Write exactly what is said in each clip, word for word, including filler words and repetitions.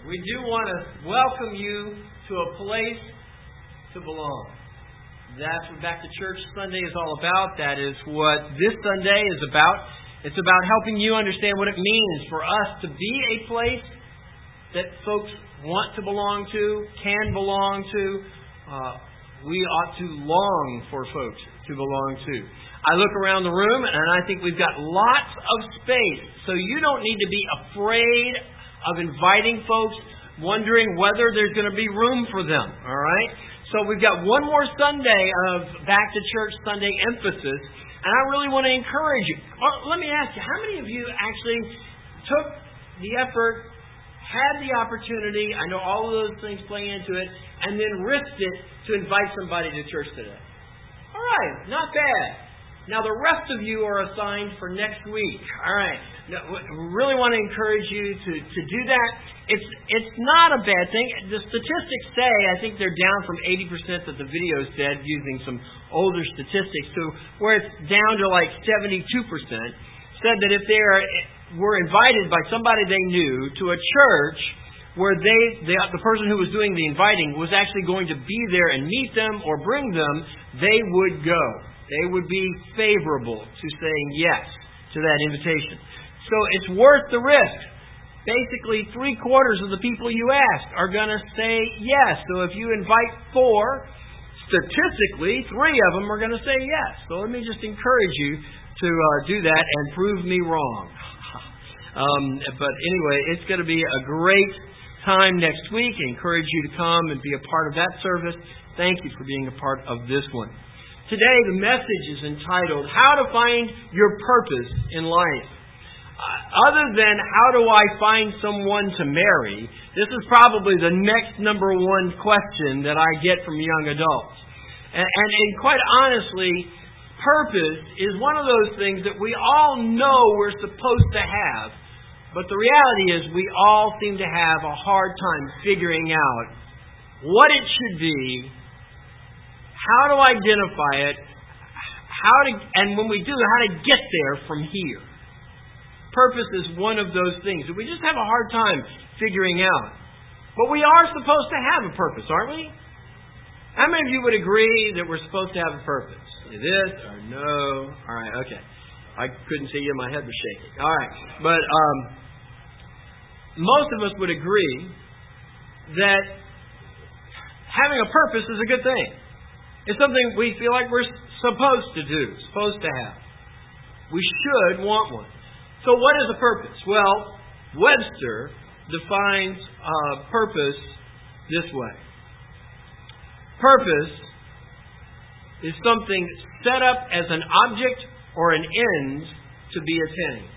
we do want to welcome you to a place to belong. That's what Back to Church Sunday is all about. That is what this Sunday is about. It's about helping you understand what it means for us to be a place that folks want to belong to, can belong to. Uh, we ought to long for folks to belong to. I look around the room and I think we've got lots of space. So you don't need to be afraid of inviting folks, wondering whether there's going to be room for them. All right? So we've got one more Sunday of Back to Church Sunday emphasis. And I really want to encourage you. Well, let me ask you, how many of you actually took the effort, had the opportunity, I know all of those things play into it, and then risked it to invite somebody to church today? All right, not bad. Now the rest of you are assigned for next week. All right. Now, we really want to encourage you to, to do that. It's it's not a bad thing. The statistics say, I think they're down from eighty percent that the video said, using some older statistics, to where it's down to like seventy-two percent, said that if they are, were invited by somebody they knew to a church where they, they the person who was doing the inviting was actually going to be there and meet them or bring them, they would go. They would be favorable to saying yes to that invitation. So it's worth the risk. Basically, three quarters of the people you ask are going to say yes. So if you invite four, statistically, three of them are going to say yes. So let me just encourage you to uh, do that and prove me wrong. um, but anyway, it's going to be a great time next week. I encourage you to come and be a part of that service. Thank you for being a part of this one. Today, the message is entitled, How to Find Your Purpose in Life. Uh, other than how do I find someone to marry, this is probably the next number one question that I get from young adults. And, and, and quite honestly, purpose is one of those things that we all know we're supposed to have. But the reality is we all seem to have a hard time figuring out what it should be, how to identify it, how to, and when we do, how to get there from here. Purpose is one of those things that we just have a hard time figuring out. But we are supposed to have a purpose, aren't we? How many of you would agree that we're supposed to have a purpose? Say this or no? All right, okay. I couldn't see you, my head was shaking. All right, but um, most of us would agree that having a purpose is a good thing. It's something we feel like we're supposed to do, supposed to have. We should want one. So what is a purpose? Well, Webster defines uh, purpose this way. Purpose is something set up as an object or an end to be attained.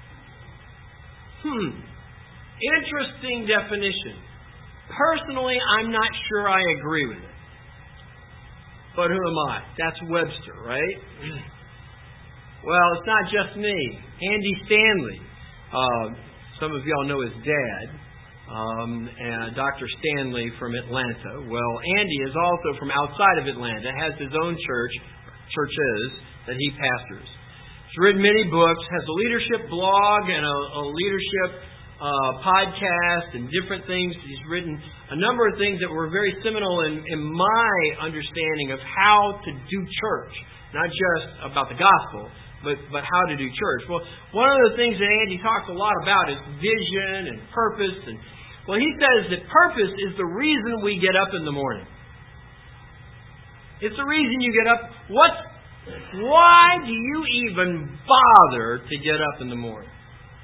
Hmm. Interesting definition. Personally, I'm not sure I agree with it. But who am I? That's Webster, right? Well, it's not just me. Andy Stanley, uh, some of y'all know his dad, um, and Doctor Stanley from Atlanta. Well, Andy is also from outside of Atlanta, has his own church, churches that he pastors. He's written many books, has a leadership blog and a, a leadership Uh, podcast and different things. He's written a number of things that were very seminal in, in my understanding of how to do church. Not just about the gospel, but, but how to do church. Well, one of the things that Andy talks a lot about is vision and purpose. And well, he says that purpose is the reason we get up in the morning. It's the reason you get up. What? Why do you even bother to get up in the morning?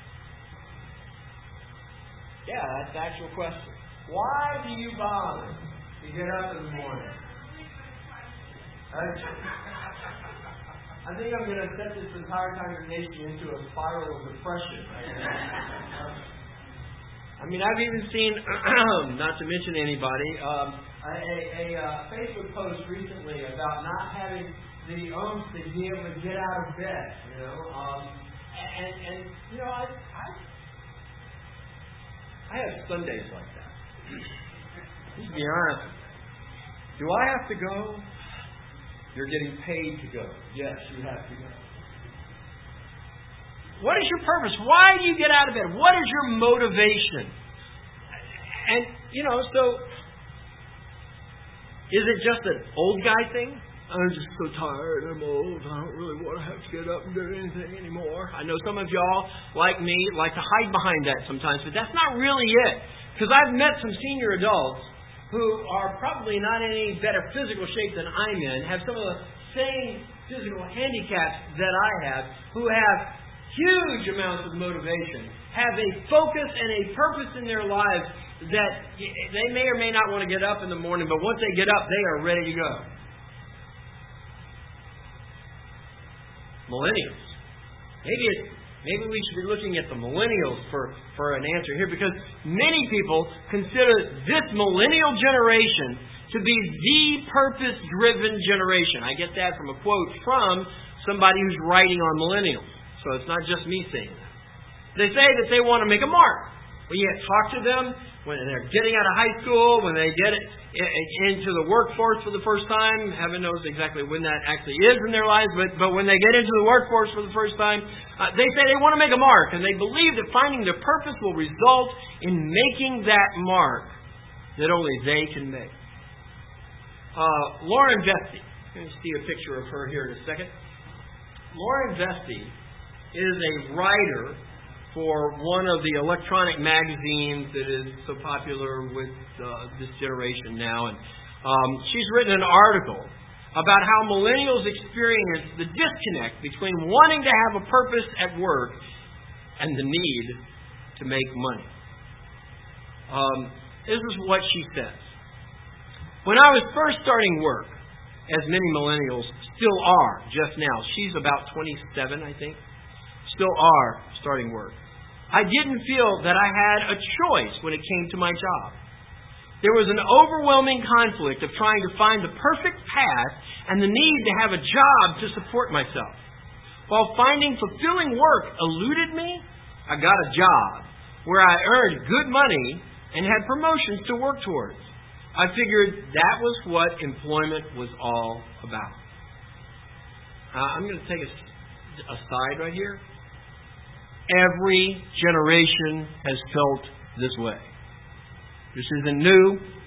Yeah, that's the actual question. Why do you bother to get up in the morning? I think I'm going to set this entire congregation into a spiral of depression. I mean, I've even seen, not to mention anybody, um, a, a, a Facebook post recently about not having the oomph to be able to get out of bed. You know, um, and, and you know, I. I I have Sundays like that. Let's be honest. Do I have to go? You're getting paid to go. Yes, you have to go. What is your purpose? Why do you get out of bed? What is your motivation? you know, so is it just an old guy thing? I'm just so tired, I'm old, I don't really want to have to get up and do anything anymore. I know some of y'all, like me, like to hide behind that sometimes, but that's not really it. Because I've met some senior adults who are probably not in any better physical shape than I'm in, have some of the same physical handicaps that I have, who have huge amounts of motivation, have a focus and a purpose in their lives that they may or may not want to get up in the morning, but once they get up, they are ready to go. Millennials. Maybe it's, maybe we should be looking at the millennials for, for an answer here, because many people consider this millennial generation to be the purpose-driven generation. I get that from a quote from somebody who's writing on millennials. So it's not just me saying that. They say that they want to make a mark. When you talk to them, when they're getting out of high school, when they get into the workforce for the first time, heaven knows exactly when that actually is in their lives, but, but when they get into the workforce for the first time, uh, they say they want to make a mark, and they believe that finding their purpose will result in making that mark that only they can make. Uh, Lauren Vesti, you're going to see a picture of her here in a second. Lauren Vesti is a writer for one of the electronic magazines that is so popular with uh, this generation now. And um, she's written an article about how millennials experience the disconnect between wanting to have a purpose at work and the need to make money. Um, this is what she says. When I was first starting work, as many millennials still are just now, she's about twenty-seven, I think, still are starting work. I didn't feel that I had a choice when it came to my job. There was an overwhelming conflict of trying to find the perfect path and the need to have a job to support myself. While finding fulfilling work eluded me, I got a job where I earned good money and had promotions to work towards. I figured that was what employment was all about. Uh, I'm going to take a, a side right here. Every generation has felt this way. This isn't new.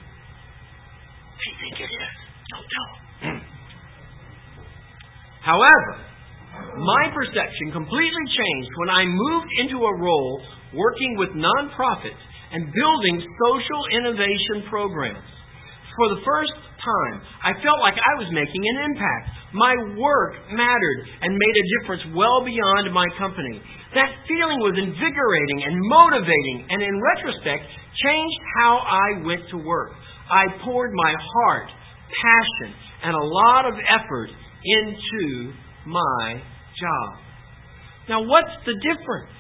They think it is. Don't know. However, my perception completely changed when I moved into a role working with nonprofits and building social innovation programs. For the first time, I felt like I was making an impact. My work mattered and made a difference well beyond my company. That feeling was invigorating and motivating, and in retrospect, changed how I went to work. I poured my heart, passion, and a lot of effort into my job. Now, what's the difference?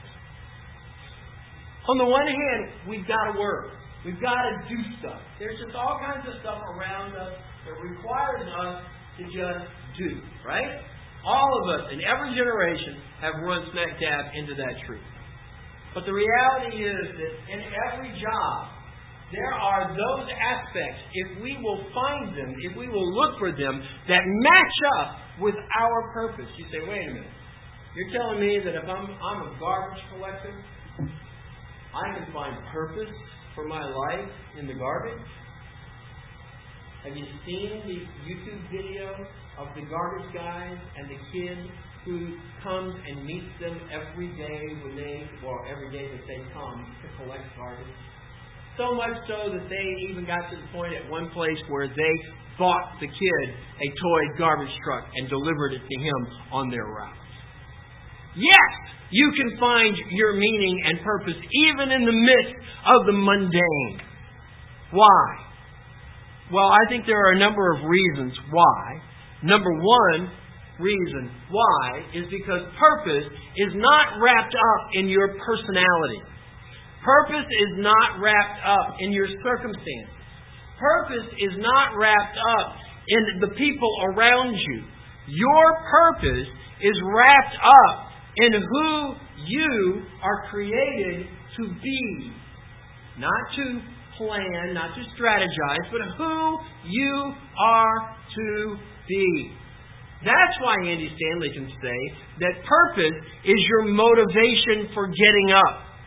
On the one hand, we've got to work. We've got to do stuff. There's just all kinds of stuff around us that requires us to just do, right? All of us in every generation have run smack dab into that truth. But the reality is that in every job, there are those aspects, if we will find them, if we will look for them, that match up with our purpose. You say, wait a minute. You're telling me that if I'm, I'm a garbage collector, I can find purpose for my life in the garbage? Have you seen the YouTube video of the garbage guys and the kid who comes and meets them every day when they, well, every day that they come to collect garbage? So much so that they even got to the point at one place where they bought the kid a toy garbage truck and delivered it to him on their route. Yes, you can find your meaning and purpose even in the midst of the mundane. Why? Well, I think there are a number of reasons why. Number one reason why is because purpose is not wrapped up in your personality. Purpose is not wrapped up in your circumstances. Purpose is not wrapped up in the people around you. Your purpose is wrapped up in who you are created to be. Not to plan, not to strategize, but who you are to be. That's why Andy Stanley can say that purpose is your motivation for getting up.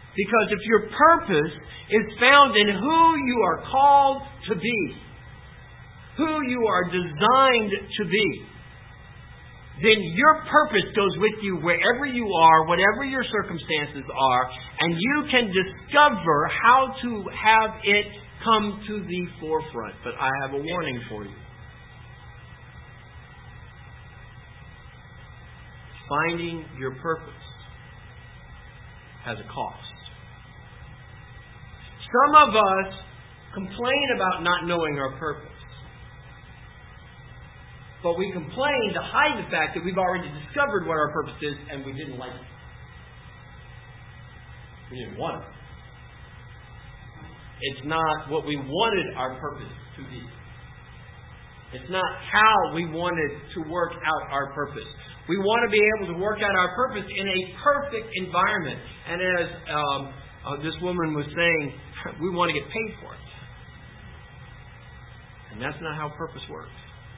Because if your purpose is found in who you are called to be, who you are designed to be, then your purpose goes with you wherever you are, whatever your circumstances are, and you can discover how to have it come to the forefront. But I have a warning for you. Finding your purpose has a cost. Some of us complain about not knowing our purpose. But we complain to hide the fact that we've already discovered what our purpose is and we didn't like it. We didn't want it. It's not what we wanted our purpose to be. It's not how we wanted to work out our purpose. We want to be able to work out our purpose in a perfect environment. And as um, uh, this woman was saying, we want to get paid for it. And that's not how purpose works.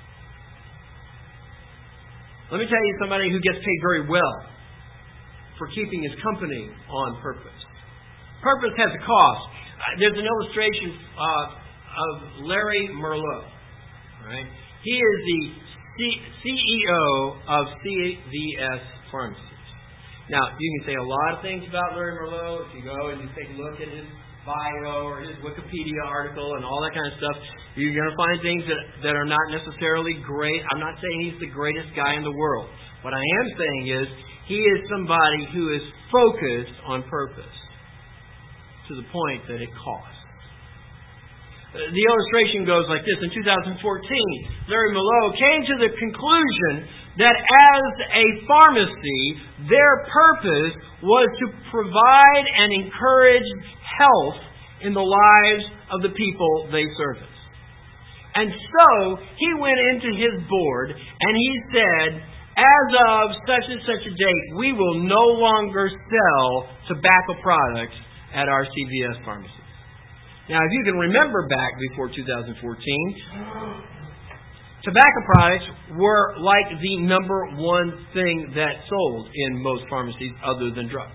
Let me tell you somebody who gets paid very well for keeping his company on purpose. Purpose has a cost. Uh, there's an illustration uh, of Larry Merlot. Right? He is the C E O of C V S Pharmacies. Now, you can say a lot of things about Larry Merlot. If you go and you take a look at his bio or his Wikipedia article and all that kind of stuff, you're going to find things that, that are not necessarily great. I'm not saying he's the greatest guy in the world. What I am saying is he is somebody who is focused on purpose to the point that it costs. The illustration goes like this. In two thousand fourteen, Larry Merlot came to the conclusion that as a pharmacy, their purpose was to provide and encourage health in the lives of the people they service. And so, he went into his board and he said, as of such and such a date, we will no longer sell tobacco products at our C V S pharmacies. Now, if you can remember back before two thousand fourteen, tobacco products were like the number one thing that sold in most pharmacies other than drugs.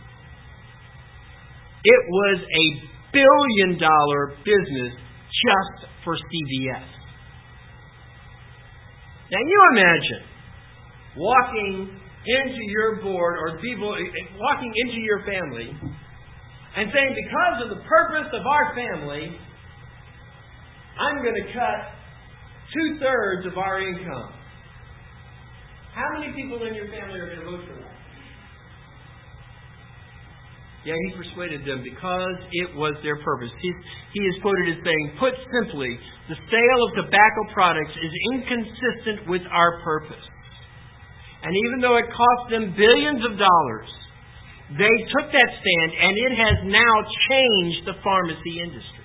It was a billion dollar business just for C V S. Now you imagine walking into your board or people walking into your family and saying, because of the purpose of our family, I'm going to cut two-thirds of our income. How many people in your family are going to vote for that? Yeah, he persuaded them because it was their purpose. He, he is quoted as saying, put simply, the sale of tobacco products is inconsistent with our purpose. And even though it cost them billions of dollars, they took that stand, and it has now changed the pharmacy industry.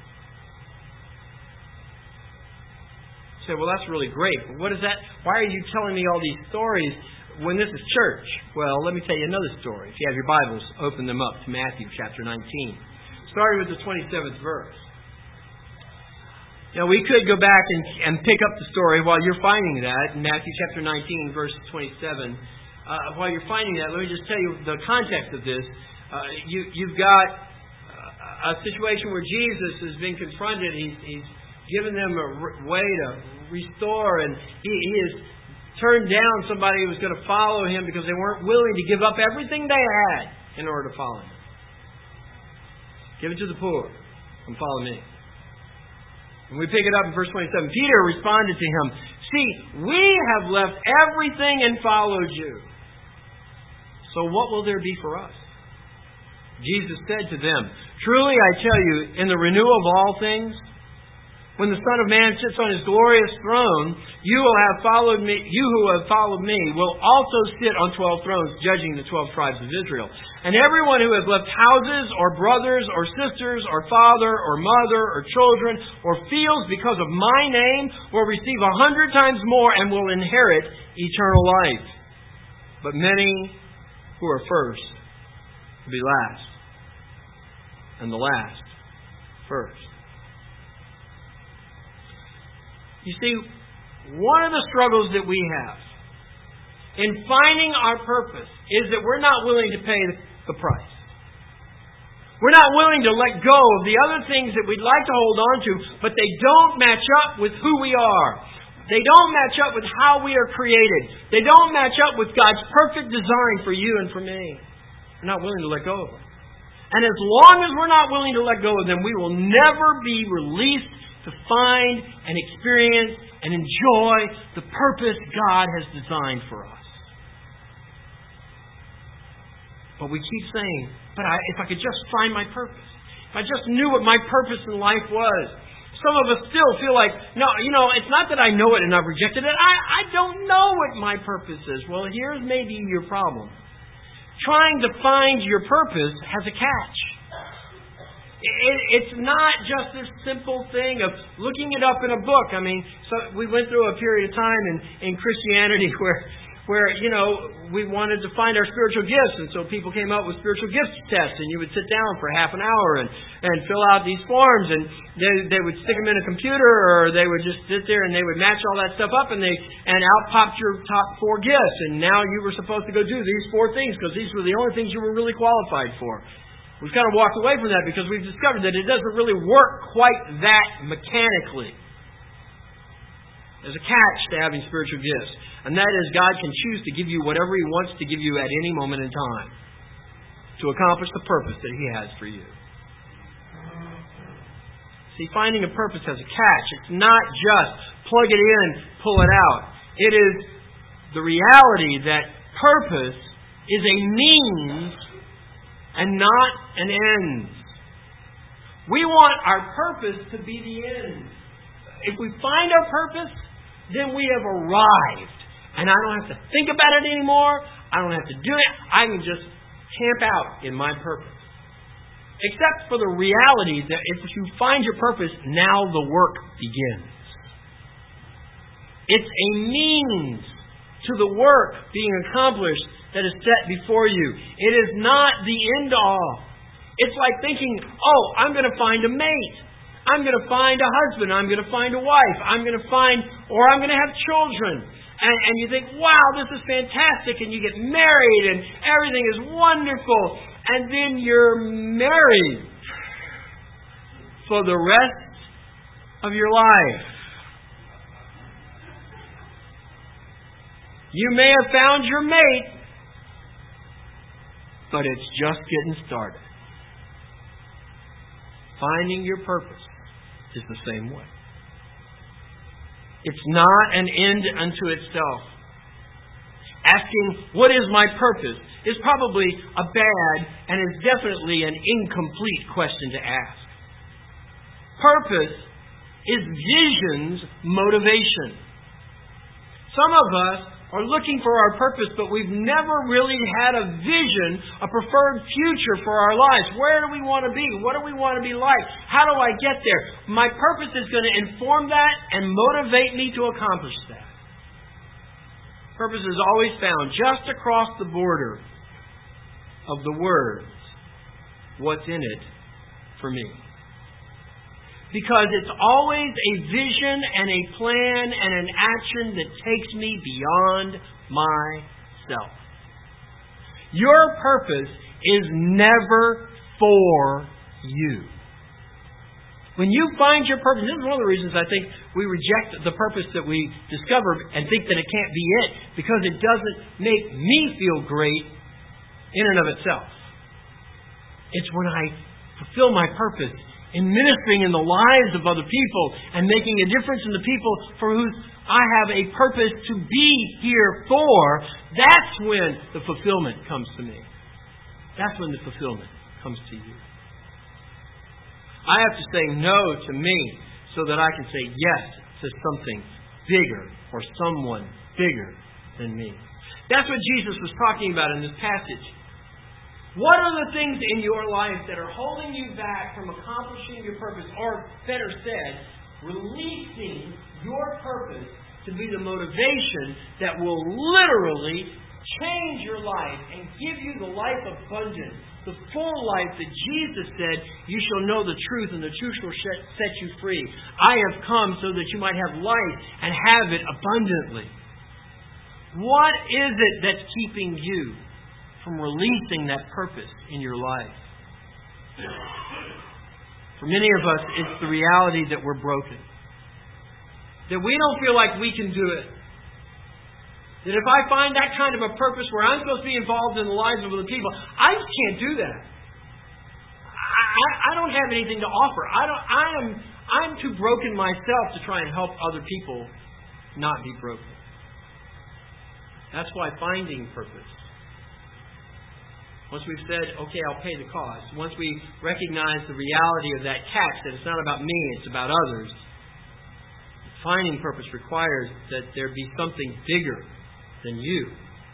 You say, well, that's really great, but what is that? Why are you telling me all these stories when this is church? Well, let me tell you another story. If you have your Bibles, open them up to Matthew chapter nineteen. Starting with the twenty-seventh verse. Now, we could go back and, and pick up the story while you're finding that in Matthew chapter nineteen, verse twenty-seven. Uh, while you're finding that, let me just tell you the context of this. Uh, you, you've got a situation where Jesus is being confronted. He's, he's given them a r- way to restore, and he, he has turned down somebody who was going to follow him because they weren't willing to give up everything they had in order to follow him. Give it to the poor and follow me. And we pick it up in verse twenty-seven. Peter responded to him, see, we have left everything and followed you. So what will there be for us? Jesus said to them, truly I tell you, in the renewal of all things, when the Son of Man sits on His glorious throne, you will have followed me. You who have followed me will also sit on twelve thrones, judging the twelve tribes of Israel. And everyone who has left houses, or brothers, or sisters, or father, or mother, or children, or fields because of my name will receive a hundred times more and will inherit eternal life. But many who are first will be last, and the last first. You see, one of the struggles that we have in finding our purpose is that we're not willing to pay the price. We're not willing to let go of the other things that we'd like to hold on to, but they don't match up with who we are. They don't match up with how we are created. They don't match up with God's perfect design for you and for me. We're not willing to let go of them. And as long as we're not willing to let go of them, we will never be released to find and experience and enjoy the purpose God has designed for us. But we keep saying, but I, if I could just find my purpose, if I just knew what my purpose in life was. Some of us still feel like, no, you know, it's not that I know it and I've rejected it. I, I don't know what my purpose is. Well, here's maybe your problem. Trying to find your purpose has a catch. It, it's not just this simple thing of looking it up in a book. I mean, so we went through a period of time in, in Christianity where, where, you know, we wanted to find our spiritual gifts. And so people came up with spiritual gifts tests. And you would sit down for half an hour and, and fill out these forms. And they, they would stick them in a computer, or they would just sit there and they would match all that stuff up. And they and out popped your top four gifts. And now you were supposed to go do these four things because these were the only things you were really qualified for. We've kind of walked away from that because we've discovered that it doesn't really work quite that mechanically. There's a catch to having spiritual gifts. And that is, God can choose to give you whatever He wants to give you at any moment in time to accomplish the purpose that He has for you. See, finding a purpose has a catch. It's not just plug it in, pull it out. It is the reality that purpose is a means and not an end. We want our purpose to be the end. If we find our purpose, then we have arrived. And I don't have to think about it anymore. I don't have to do it. I can just camp out in my purpose. Except for the reality that if you find your purpose, now the work begins. It's a means to the work being accomplished that is set before you. It is not the end all. It's like thinking, oh, I'm going to find a mate. I'm going to find a husband. I'm going to find a wife. I'm going to find, or I'm going to have children. And, and you think, wow, this is fantastic. And you get married and everything is wonderful. And then you're married for the rest of your life. You may have found your mate, but it's just getting started. Finding your purpose is the same way. It's not an end unto itself. Asking, what is my purpose, is probably a bad and is definitely an incomplete question to ask. Purpose is vision's motivation. Some of us are looking for our purpose, but we've never really had a vision, a preferred future for our lives. Where do we want to be? What do we want to be like? How do I get there? My purpose is going to inform that and motivate me to accomplish that. Purpose is always found just across the border of the words, what's in it for me? Because it's always a vision and a plan and an action that takes me beyond myself. Your purpose is never for you. When you find your purpose, this is one of the reasons I think we reject the purpose that we discover and think that it can't be it, because it doesn't make me feel great in and of itself. It's when I fulfill my purpose in ministering in the lives of other people and making a difference in the people for whom I have a purpose to be here for, that's when the fulfillment comes to me. That's when the fulfillment comes to you. I have to say no to me so that I can say yes to something bigger or someone bigger than me. That's what Jesus was talking about in this passage. What are the things in your life that are holding you back from accomplishing your purpose? Or better said, releasing your purpose to be the motivation that will literally change your life and give you the life abundant, the full life that Jesus said, you shall know the truth and the truth shall set you free. I have come so that you might have life and have it abundantly. What is it that's keeping you from releasing that purpose in your life? For many of us, it's the reality that we're broken. That we don't feel like we can do it. That if I find that kind of a purpose where I'm supposed to be involved in the lives of other people, I just can't do that. I, I, I don't have anything to offer. I don't. I am. I'm too broken myself to try and help other people not be broken. That's why finding purpose. Once we've said, okay, I'll pay the cost. Once we recognize the reality of that catch, that it's not about me, it's about others. Finding purpose requires that there be something bigger than you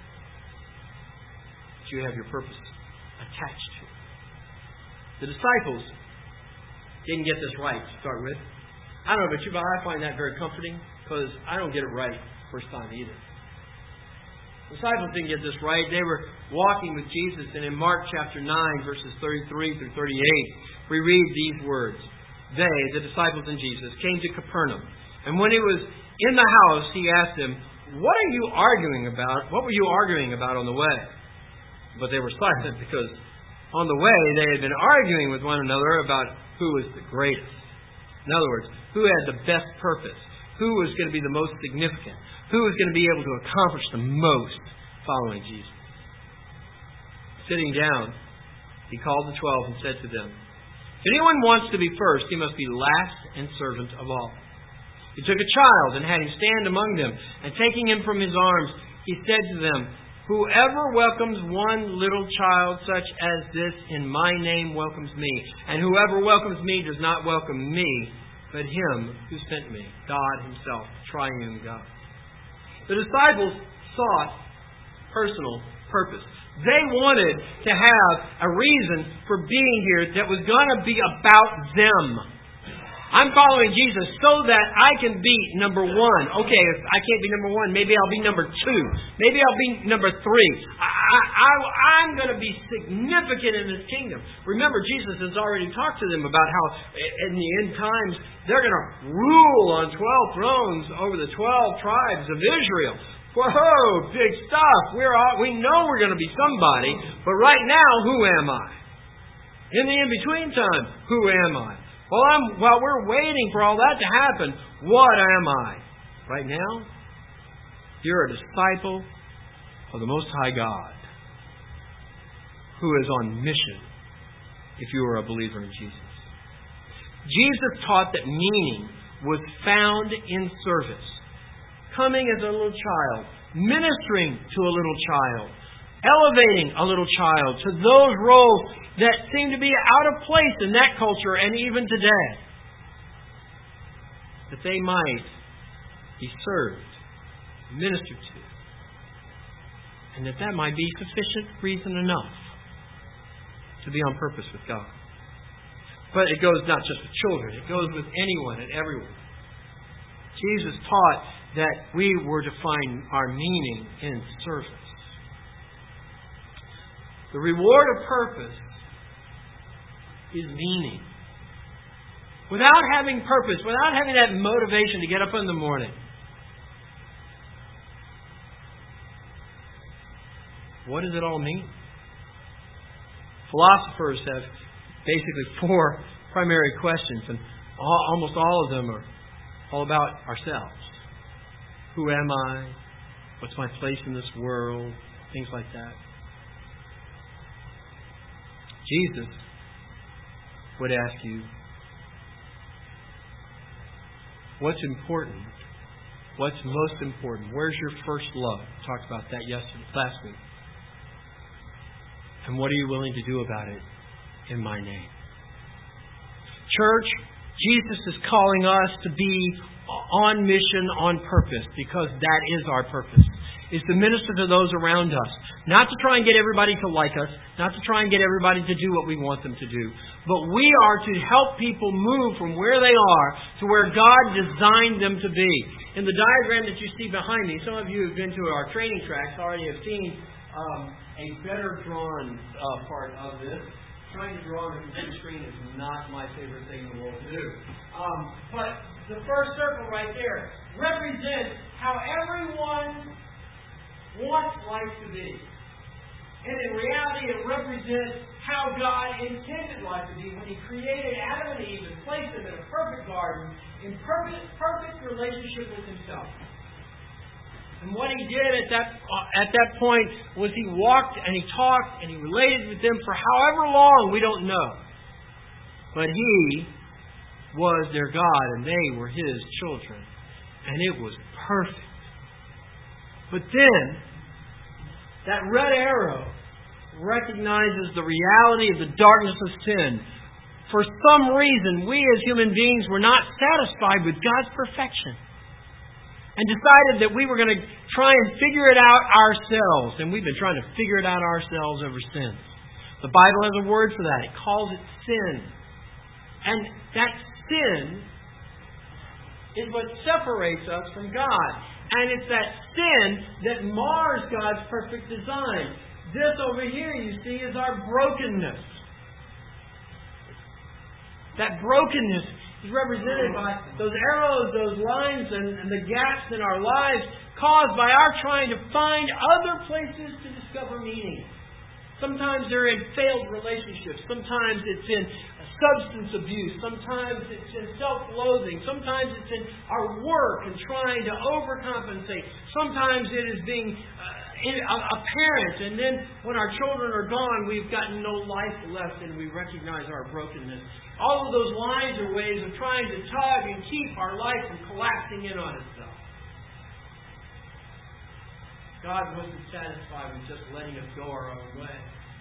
that you have your purpose attached to. The disciples didn't get this right to start with. I don't know about you, but I find that very comforting because I don't get it right first time either. The disciples didn't get this right. They were walking with Jesus, and in Mark chapter nine, verses thirty-three through thirty-eight, we read these words. They, the disciples and Jesus, came to Capernaum. And when he was in the house, he asked them, "What are you arguing about? What were you arguing about on the way?" But they were silent because on the way they had been arguing with one another about who was the greatest. In other words, who had the best purpose, who was going to be the most significant, who was going to be able to accomplish the most following Jesus. Sitting down, he called the twelve and said to them, "If anyone wants to be first, he must be last and servant of all." He took a child and had him stand among them, and taking him from his arms, he said to them, "Whoever welcomes one little child such as this in my name welcomes me, and whoever welcomes me does not welcome me, but him who sent me, God himself, triune God." The disciples sought personal purpose. They wanted to have a reason for being here that was going to be about them. I'm following Jesus so that I can be number one. Okay, if I can't be number one, maybe I'll be number two. Maybe I'll be number three. I, I, I'm going to be significant in this kingdom. Remember, Jesus has already talked to them about how in the end times they're going to rule on twelve thrones over the twelve tribes of Israel. Whoa, big stuff. We're all, we know we're going to be somebody, but right now, who am I? In the in-between time, who am I? Well, I'm, while we're waiting for all that to happen, what am I? Right now, you're a disciple of the Most High God who is on mission if you are a believer in Jesus. Jesus taught that meaning was found in service. Coming as a little child, ministering to a little child, elevating a little child to those roles that seem to be out of place in that culture and even today. That they might be served, ministered to. And that that might be sufficient reason enough to be on purpose with God. But it goes not just with children, it goes with anyone and everyone. Jesus taught that we were to find our meaning in service. The reward of purpose is meaning. Without having purpose, without having that motivation to get up in the morning, what does it all mean? Philosophers have basically four primary questions, and all, almost all of them are all about ourselves. Who am I? What's my place in this world? Things like that. Jesus would ask you, what's important? What's most important? Where's your first love? We talked about that yesterday, last week. And what are you willing to do about it in my name? Church, Jesus is calling us to be on mission, on purpose, because that is our purpose. Is to minister to those around us. Not to try and get everybody to like us. Not to try and get everybody to do what we want them to do. But we are to help people move from where they are to where God designed them to be. In the diagram that you see behind me, some of you who have been to our training tracks already have seen um, a better drawn uh, part of this. Trying to draw on a computer screen is not my favorite thing in the world to do. Um, but the first circle right there represents how everyone wants life to be. And in reality, it represents how how God intended life to be when He created Adam and Eve and placed them in a perfect garden in perfect, perfect relationship with Himself. And what He did at that uh, at that point was He walked and He talked and He related with them for however long, we don't know. But He was their God and they were His children. And it was perfect. But then, that red arrow recognizes the reality of the darkness of sin. For some reason, we as human beings were not satisfied with God's perfection. And decided that we were going to try and figure it out ourselves. And we've been trying to figure it out ourselves ever since. The Bible has a word for that. It calls it sin. And that sin is what separates us from God. And it's that sin that mars God's perfect design. This over here, you see, is our brokenness. That brokenness is represented by those arrows, those lines, and, and the gaps in our lives caused by our trying to find other places to discover meaning. Sometimes they're in failed relationships. Sometimes it's in substance abuse. Sometimes it's in self-loathing. Sometimes it's in our work and trying to overcompensate. Sometimes it is being uh, a, a parent, and then when our children are gone, we've got no life left and we recognize our brokenness. All of those lines are ways of trying to tug and keep our life from collapsing in on itself. God wasn't satisfied with just letting us go our own way.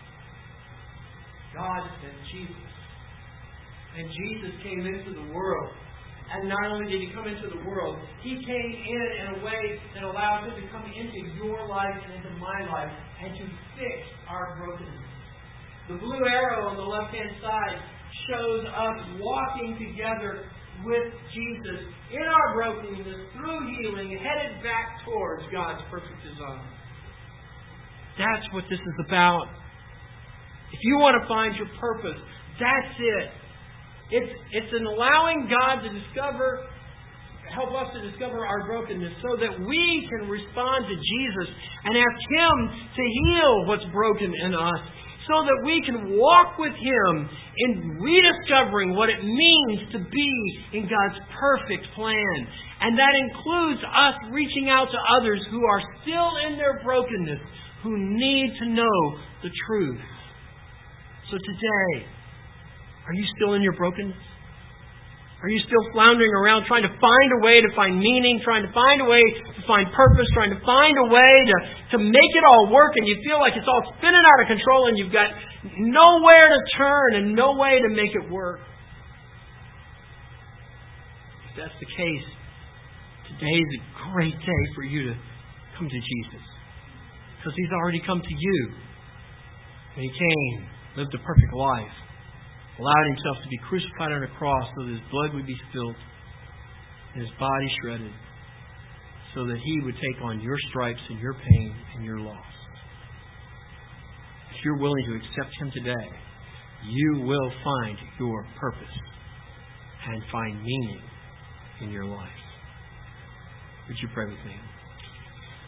God sent Jesus. And Jesus came into the world. And not only did He come into the world, He came in in a way that allows Him to come into your life and into my life and to fix our brokenness. The blue arrow on the left-hand side shows us walking together with Jesus in our brokenness, through healing, headed back towards God's perfect design. That's what this is about. If you want to find your purpose, that's it. It's, it's in allowing God to discover, help us to discover our brokenness so that we can respond to Jesus and ask Him to heal what's broken in us, so that we can walk with Him in rediscovering what it means to be in God's perfect plan. And that includes us reaching out to others who are still in their brokenness, who need to know the truth. So today, are you still in your brokenness? Are you still floundering around trying to find a way to find meaning, trying to find a way to find purpose, trying to find a way to, to make it all work, and you feel like it's all spinning out of control and you've got nowhere to turn and no way to make it work? If that's the case, today is a great day for you to come to Jesus. Because He's already come to you. And He came, lived a perfect life, allowed Himself to be crucified on a cross so that His blood would be spilled and His body shredded, so that He would take on your stripes and your pain and your loss. If you're willing to accept Him today, you will find your purpose and find meaning in your life. Would you pray with me?